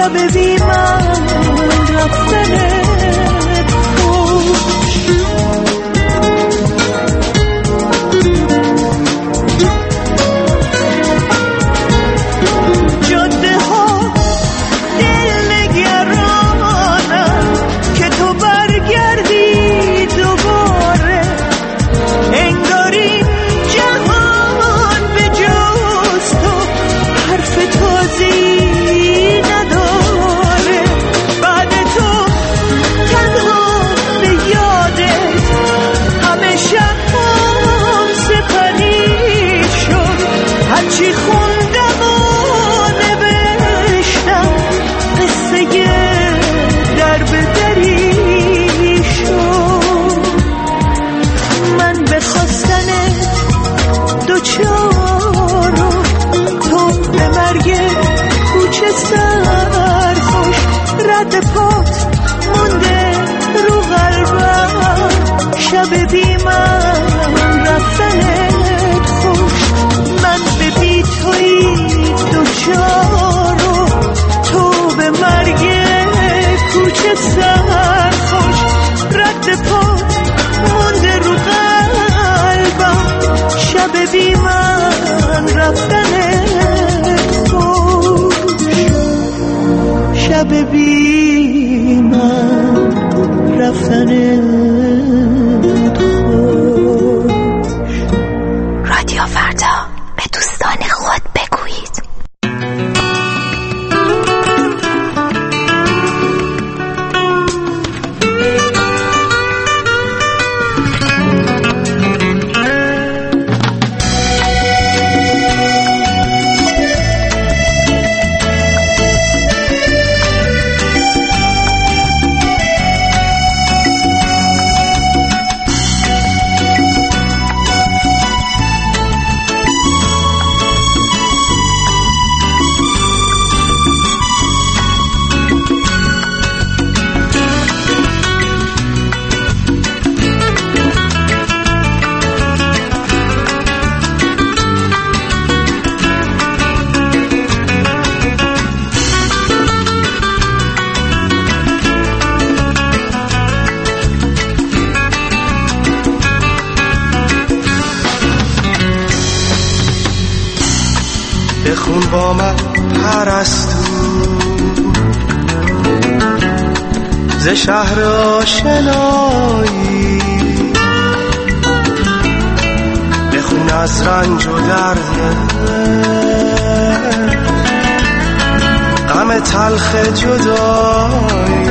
شب بی من رفتنت شب بی من رفتنت خوش. رادیو فردا، به دوستان خود بگویید. بخون با من پرستو ز شهر آشنایی، بخون از رنج و درد غم تلخ جدایی.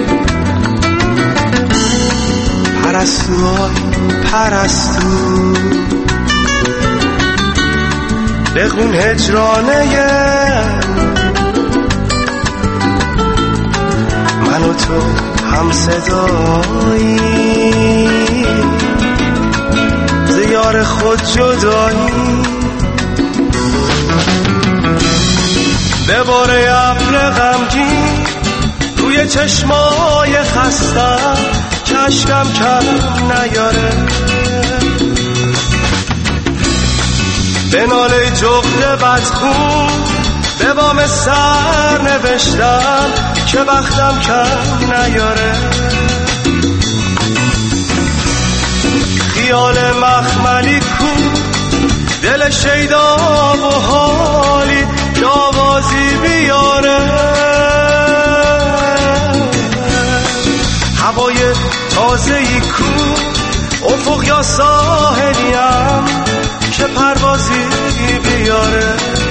پرستو پرستو بخون هجرانه من و تو هم صدایی، ز یار خود جدایی. بباره ابر غمگین روی چشمای خستم که اشکم کم نیاره، به ناله جغد بدخون به بام سر نوشتم که بختم کم نیاره. خیال مخملی کو دل شیدا و حالی که آوازی بیاره. هوای تازه‌ای کو افق یا ساحلیم که پروازی بیاره.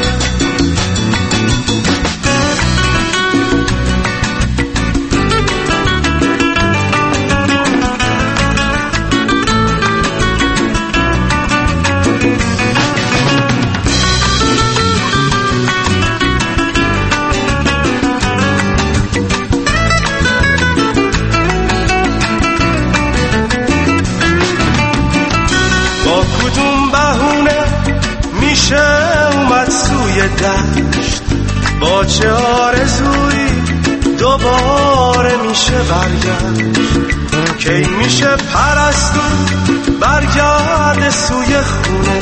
میشه اومد سوی دشت، با چه آرزویی دوباره میشه برگشت. کی میشه پرستو برگرد سوی خونه،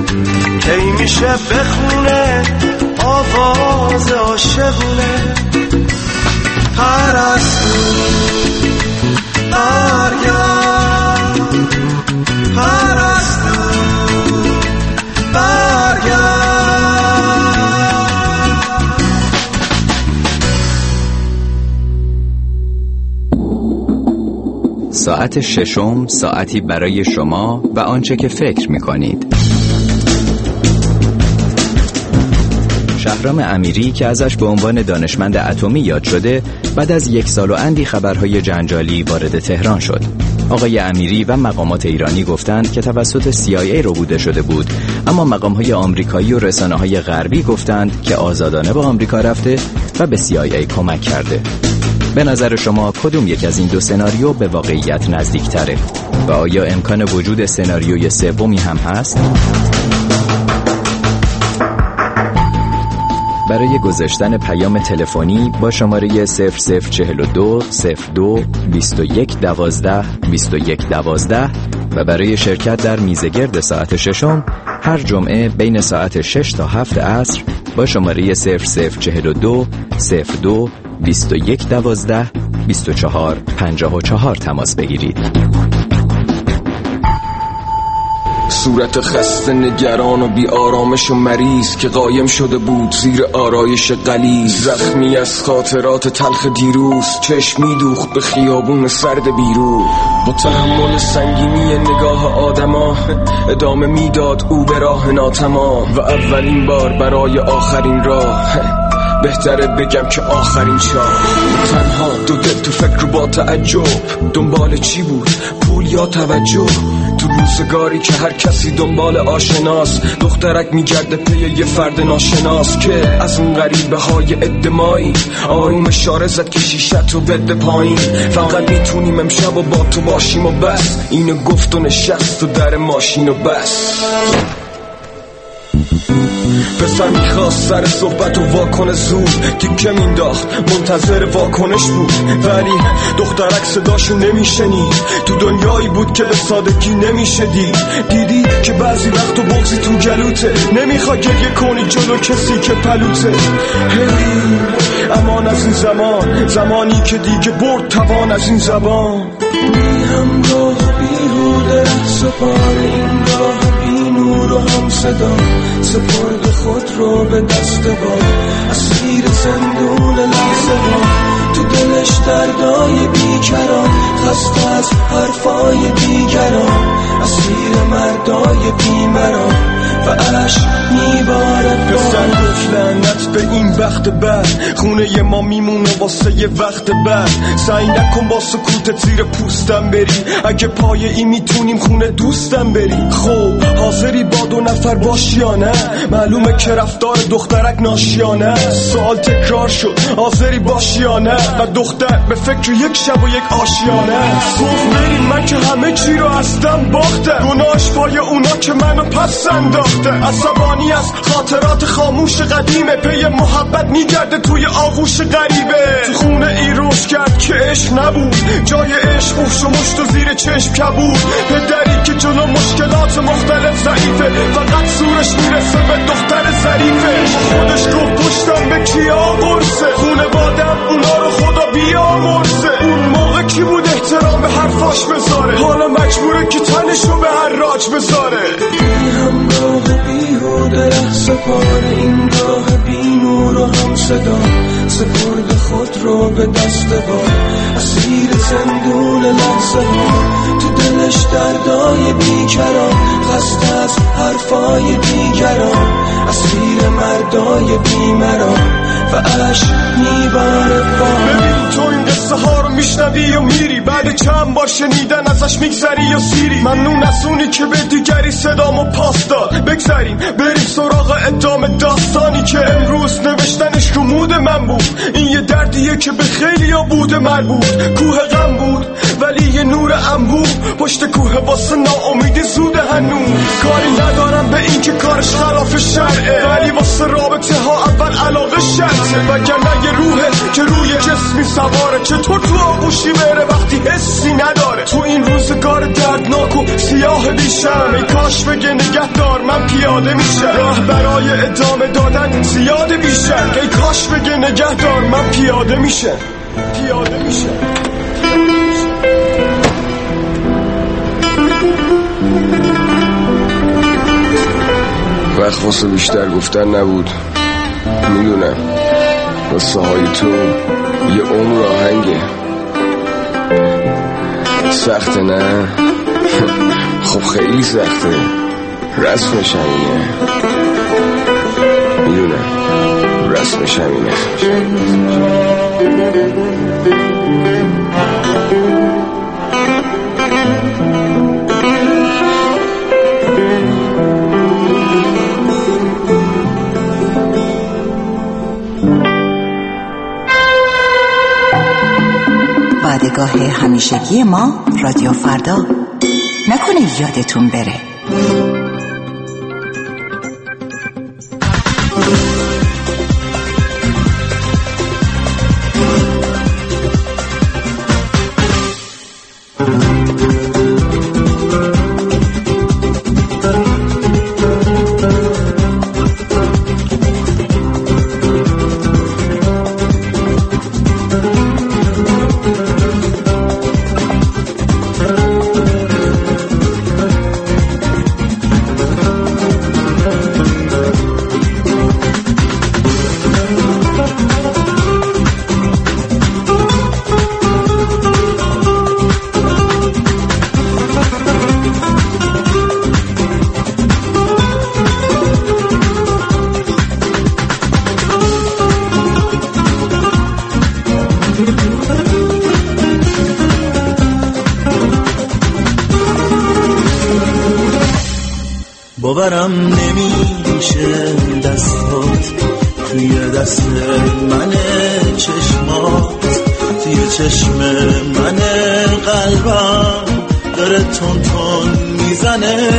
کی میشه بخونه آواز عاشقونه. ساعت ششم ساعتی برای شما و آنچه که فکر می‌کنید. شهرام امیری که ازش به عنوان دانشمند اتمی یاد شده، بعد از یک سال و اندی خبرهای جنجالی وارد تهران شد. آقای امیری و مقامات ایرانی گفتند که توسط سی آی ای ربوده شده بود، اما مقامهای آمریکایی و رسانه‌های غربی گفتند که آزادانه به آمریکا رفته و به سی آی ای کمک کرده. به نظر شما کدوم یک از این دو سناریو به واقعیت نزدیک‌تره؟ و آیا امکان وجود سناریوی سومی هم هست؟ برای گذاشتن پیام تلفنی با شماره صفر صفر چهل و دو صفر دو بیست و یک دوازده بیست و یک دوازده و برای شرکت در میزگرد ساعت ششم هر جمعه بین ساعت شش تا هفت عصر با شماره صفر صفر چهل و دو صفر دو بیست و یک دوازده بیست و چهار پنجاه و چهار تماس بگیرید. صورت خسته نگران و بی آرامش و مریض که قایم شده بود زیر آرایش غلیظ، زخمی از خاطرات تلخ دیروز، چشم می‌دوخت به خیابون سرد بیرو. با تحمل سنگینی نگاه آدما ادامه میداد او به راه ناتمام و اولین بار برای آخرین راه، بهتره بگم که آخرین شاه. تنها دو دل تو فکر با تعجب، دنبال چی بود؟ پول یا توجه؟ تو روزگاری که هر کسی دنبال آشناس، دخترک میگرده پی یه فرد ناشناس که از اون غریبه های ادمایی آروم اشاره زد که شیشت رو بده پایین. فقط میتونیم امشب و با تو باشیم و بس، اینو گفت و نشست و در ماشین و بس. پسر میخواست سر صحبت و واکنه زود تیکه مینداخت، منتظر واکنش بود، ولی دخترک صداشو نمیشنید. تو دنیایی بود که به سادگی نمیشه دید. دیدی که بعضی وقت و بغضی تو گلوته، نمیخوای گریه کنی جلو کسی که پلوته. هی امان از این زمان، زمانی که دیگه برد توان از این زبان. بی همراه بیهوده سپار این راه، بی نور و هم صدا، سپرد خود رو به دست باد، اسیر زندون لحظه ها. تو دلش دردای بیکران، خسته از حرفای دیگران، اسیر مردای بیمران و عشق میباره. پسر گفت لعنت به این وقت بد، خونه ی ما میمونه واسه یه وقت بعد. سعی نکن با سکوتت زیر پوستم بری، اگه پای ای میتونیم خونه دوستم بری. خب حاضری با دو نفر باشی یا نه؟ معلومه که رفتار دخترک ناشیانه. سوال تکرار شد حاضری باشی یا نه؟ و دختر به فکر یک شب و یک آشیانه. صبح بریم من که همه چی رو هستم باخته، گناهش پای اونا که منو پس انداخته. عصبانی از خاطرات خاموش قدیمه، پی محبت میگرده توی آغوش غریبه. تو خونه ای روش کرد که عشق نبود، جای عشق اوش و مشت و زیر چشم کبود. پدری که جلو مشکلات مختلف ضعیفه، فقط سورش میرسه به دختر ظریفه. خودش گفت پشتم به کیا برسه، خونه بادم اونا رو خدا بیامرزه. اون موقع کی بود احترام به حرفاش بذاره، حالا مجبوره که تنشو به هر راج بذاره. بی همراه بیهوده ره سپار این راه، بی نور و هم صدا، سپرد خود رو به دست باد، اسیر زندون لحظه ها. تو دلش دردای بیکران، خسته از حرفای دیگران، اسیر مردای بیمران و عشق میباره بار. ببین تو این قصه ها رو میشنوی و میری، بعد چند بار شنیدن ازش میگذری و سیری. ممنون از اونی که به دیگری صدامو پاس داد. بگذاریم بریم سراغ ادامه داستانی که امروز نوشتنش رو مود من بود. این یه دردیه که به خیلی ها بوده مربوط. کوه غم بود ولی یه نور انبوه، پشت کوه واسه ناامیدی زوده هنوز. کاری ندارم به این که کارش خلاف شرعه، ولی واسه رابطه ها اول علاقه شرطه. وگرنه یه روحه که روی جسمی سواره، چطور تو آغوشی بره وقتی حسی نداره. تو این روزگار دردناک و سیاه بیشم، ای کاش بگه نگه دار من پیاده میشم. راه برای ادامه دادن زیاده بیشم، ای کاش بگه نگه دار من پیاده میشم. پیاده میشم. وقت واسه بیشتر گفتن نبود، میدونم واسه های تو یه عمر آهنگه. سخته نه؟ خب خیلی سخته، رسمش همینه. میدونم رسمش همینه. وعدگاه همیشگی ما رادیو فردا، نکنه یادتون بره. باورم نمیشه دستات توی دست من، چشمات توی چشم من، قلبم داره تون تون میزنه.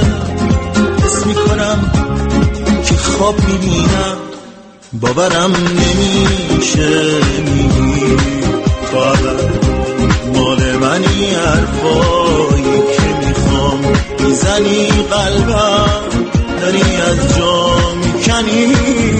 حس میکنم که خواب میبینم، باورم نمیشه میگی تو مال منی، حرفایی که میخوام میزنی، قلبم داری از جا میکنی.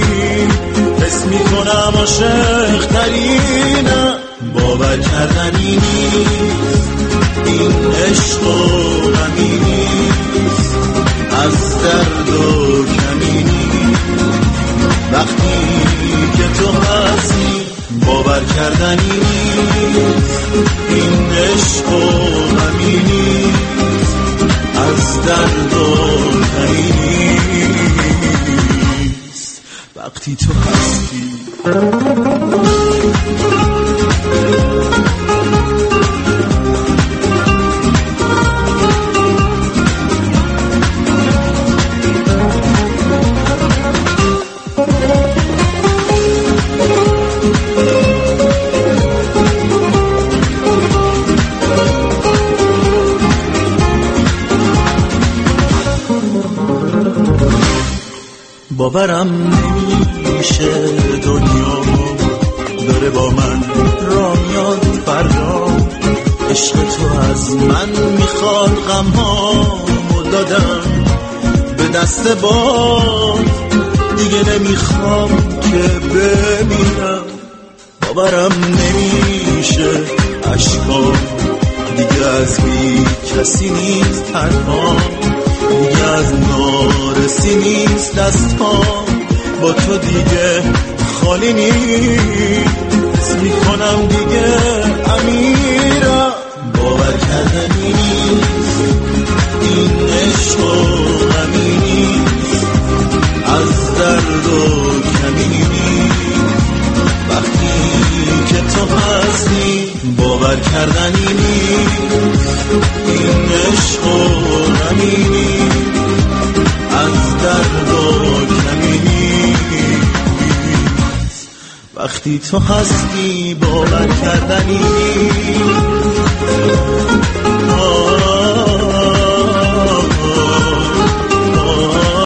حس میکنم عاشق ترینم، باور کردنی نیست این عشق و غمی نیست، از درد و کمی نیست. وقتی که تو هستی باور کردنی نیست این عشق و غمی نیست، از درد و کمی نیست. وقتی تو هستی باورم نمیشه دنیا داره با من را میاد فردا. عشق تو از من میخواد، غمهامو دادم به دست باد، دیگه نمیخوام که ببینم. باورم نمیشه عشقام دیگه از بی کسی نیست، تنها دیگه از نارسی نیست، دستام با تو دیگه خالی نیست. میکنم دیگه امیرم، باور کردنی نیست این عشق و غمی نیست، از درد و کمی نیست. وقتی که تو هستی باور کردنی نیست این عشق و غمی نیست، از درد و کمی نیست. وقتی تو هستی باور کردنی نیست.